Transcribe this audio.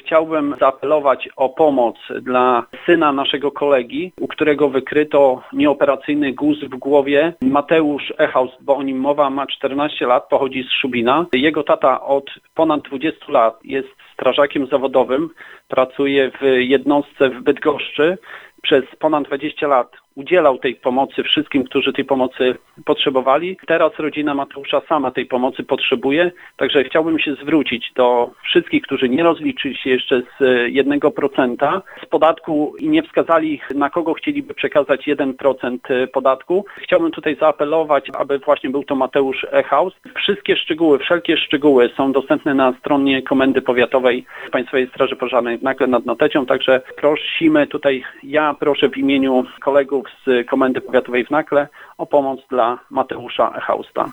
chciałbym zaapelować o pomoc dla syna naszego kolegi, u którego wykryto nieoperacyjny guz w głowie. Mateusz Echaus, bo o nim mowa, ma 14 lat, pochodzi z Szubina. Jego tata od ponad 20 lat jest strażakiem zawodowym, pracuje w jednostce w Bydgoszczy. Przez ponad 20 lat udzielał tej pomocy wszystkim, którzy tej pomocy potrzebowali. Teraz rodzina Mateusza sama tej pomocy potrzebuje, także chciałbym się zwrócić do wszystkich, którzy nie rozliczyli się jeszcze z 1% z podatku i nie wskazali, na kogo chcieliby przekazać 1% podatku. Chciałbym tutaj zaapelować, aby właśnie był to Mateusz Echaus. Wszystkie szczegóły, wszelkie szczegóły są dostępne na stronie Komendy Powiatowej Państwowej Straży Pożarnej w Nakle nad Notecią, także prosimy tutaj, ja proszę w imieniu kolegów z Komendy Powiatowej w Nakle o pomoc dla Mateusza Echausta.